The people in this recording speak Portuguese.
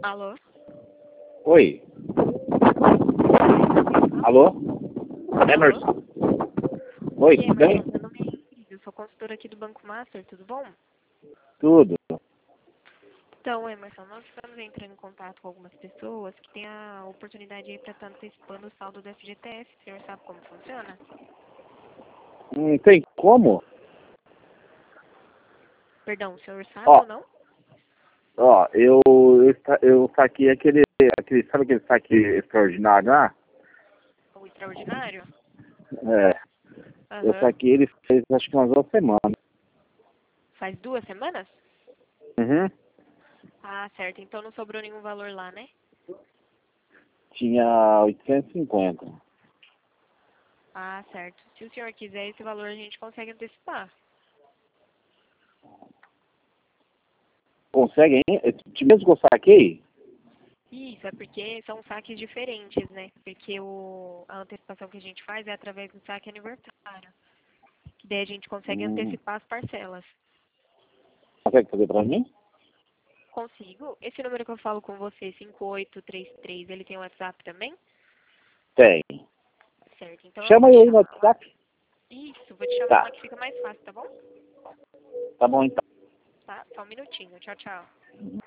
Alô? Oi. Alô? Alô? Emerson. Oi, E aí, tudo bem? Emerson, meu nome é Ingrid, eu sou consultora aqui do Banco Master, tudo bom? Tudo. Então, Emerson, nós estamos entrando em contato com algumas pessoas que têm a oportunidade aí para estar antecipando o saldo do FGTS. O senhor sabe como funciona? Tem como? Perdão, o senhor sabe Ó, ou não? ó, eu saquei sabe aquele saque extraordinário lá? O extraordinário? É, eu Aham. saquei ele fez acho que umas 2 semanas. Faz 2 semanas? Uhum. Ah, certo. Então não sobrou nenhum valor lá, né? Tinha 850. Ah, certo. Se o senhor quiser esse valor, a gente consegue antecipar. Consegue, hein? Mesmo que eu saquei? Isso, é porque são saques diferentes, né? Porque a antecipação que a gente faz é através do saque aniversário. Que daí a gente consegue Hum, antecipar as parcelas. Consegue fazer pra mim? Consigo? Esse número que eu falo com você, 5833, ele tem um WhatsApp também? Tem. Certo, então eu Chama vou te eu aí no chamar lá. WhatsApp. Isso, vou te chamar Tá. lá que fica mais fácil, tá bom? Tá bom então. Tá? Só um minutinho. Tchau, tchau.